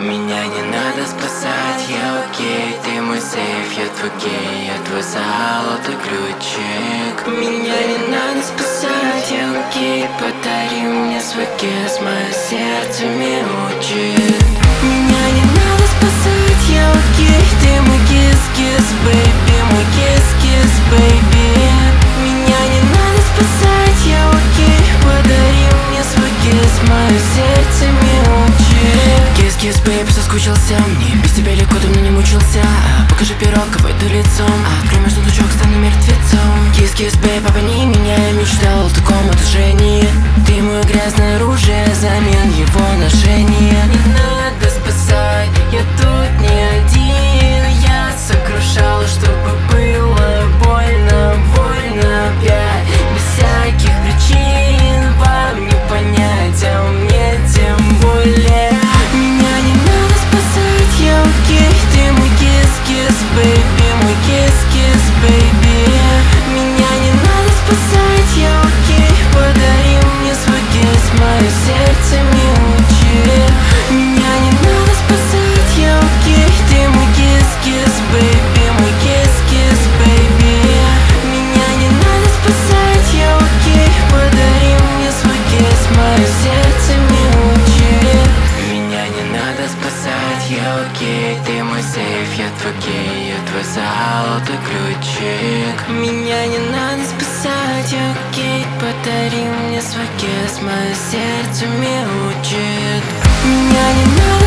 Меня не надо спасать, я окей. Ты мой сейф, я твой гей, я твой золотой ключик. Меня не надо спасать, я окей. Подари мне свой кис, мое сердце мяучит. Меня не надо спасать, я окей. Ты мой кис-кис, бэйби, мой кис-кис, бэйби. Меня не надо спасать, я окей. Подари мне свой кис, мое сердце мяучит. Кис-кис, бэйби, соскучился. Мне без тебя легко, давно не мучился. Покажи пирог, войду лицом. Открой мой сундучок, стану мертвецом. Кис-кис, бэйб, обмани меня. Я мечтал о таком отражении. Ты мое грязное оружие, взамен его ношения. Не надо спасать, я тут не один. Я сокрушал, чтобы было больно, больно опять. Без всяких причин вам не понять, а мне тем более. Меня не надо спасать, я окей. Ты мой кис-кис, бэйби, мой кис-кис, бэйби. Меня не надо спасать, я окей. Подари мне свой кис, мое сердце мяучит. Меня не надо спасать, я окей. Ты мой кис-кис, бэйби, мой кис-кис, бэйби. Меня не надо спасать, я окей. Подари мне свой кис, мое сердце мяучит. Меня не надо спасать, я окей. Ты мой сейф, я твой гей, я твой золотой ключик. Меня не надо спасать, я окей. Подари мне свой кис, мое сердце мяучит. Меня не надо